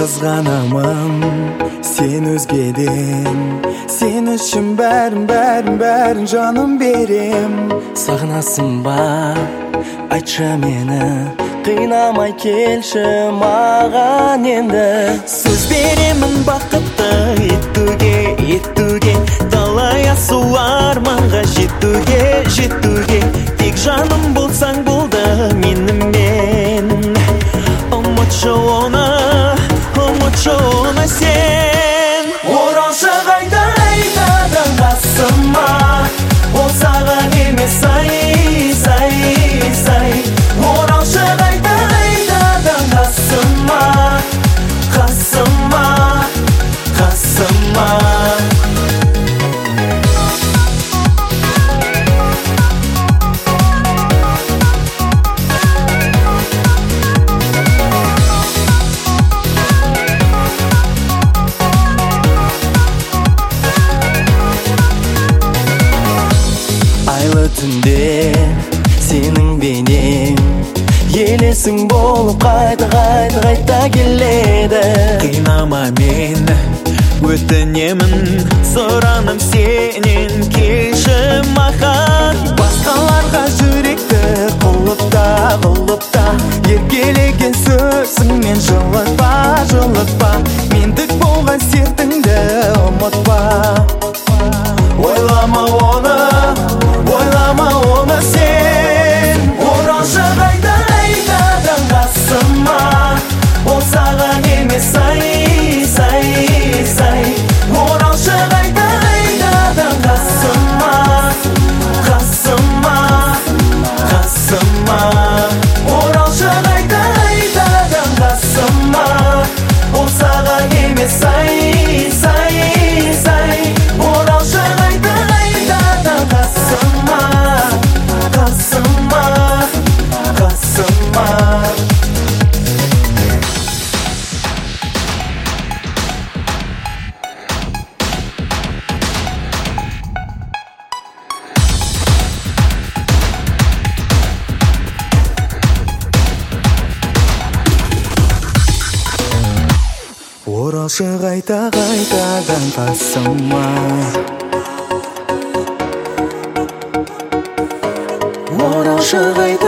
Қызғанамын сен өзгеден, сен үшін бәрін жаным берем. Сағынасың ба, айтшы мені, қинамай келші маған енді. Сөз беремін бақытты етуге, талай асу арманға жетуге. Тек жаным болсаң болды менімен. Ұмытшы оны сен. Оралшы қайта қайтадан қасыма, ол саған емес сай. Оралшы қайта қайтадан қасыма. Айлы түнде сенің бейнең елесің болып қайта келеді. Қинама мені, өтінемін, сұранам сенен, келші маған. Басқаларға жүректі құлыпта, еркелеген сөзіңмен жылытпа. Мендік болған сертіңді ұмытпа. Ойлама оны сен. Оралшы қайта қайтадан қасыма, ол саған емес сай. Оралшы қайта қайтадан қасыма. Оралшы қайта қайтадан қасыма, ол саған емес сай. Оралшы қайта қайтадан қасыма. Оралшы қайта қайтадан қасыма. Оралшы қайта